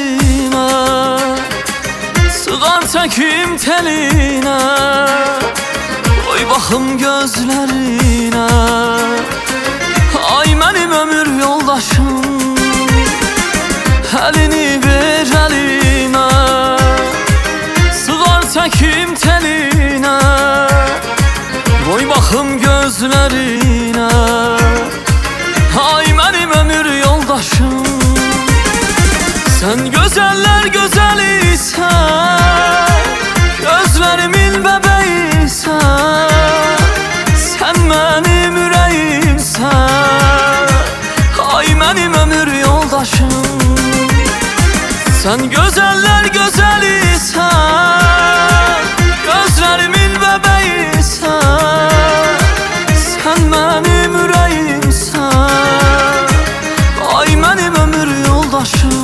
gözlerine, sığar çekim teline. Oy baxım gözlerine, ay mənim ömür yoldaşım, əlini ver əlimə, sığar çəkim teline. Oy baxım gözlerine, ay mənim ömür yoldaşım. Sen güzeller güzelisən, gözlerimin bebeğisən. Sen benim ürəyimsən, ay mənim ömür yoldaşım. Sen güzeller güzelisən, gözlerimin bebeğisən. Sen benim ürəyimsən, ay mənim ömür yoldaşım.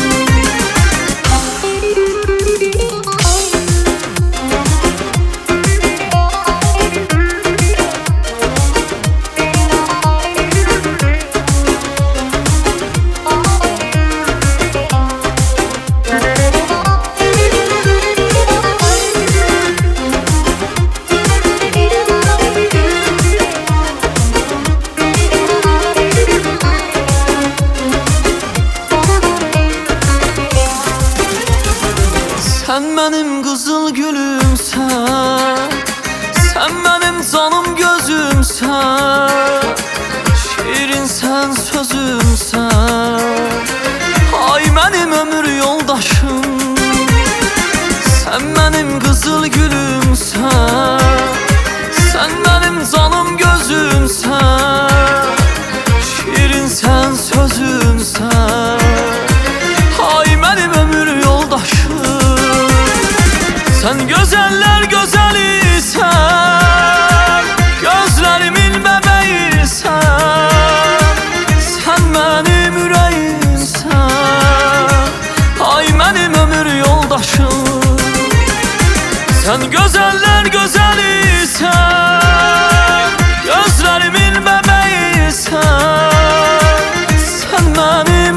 Sen benim kızıl gülümsen, sen benim canım gözümsen. Şiirin sen sözümsen, ay benim ömür yoldaşım. Sen benim kızıl gülümsen, sen benim canım gözümsen. Şiirin sen sözümsen, ay benim ömür yoldaşım. Sen güzeller güzelisən, gözlerimin bebeğisən. Sen benim ürəyimsən, ay mənim ömür yoldaşım. Sen güzeller güzelisən, gözlerimin bebeğisən. Sen benim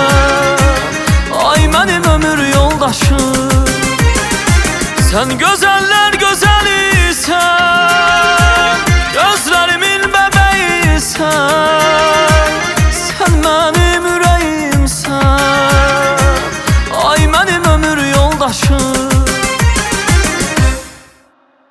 ürəyimsən, ay mənim ömür yoldaşım. Sen güzel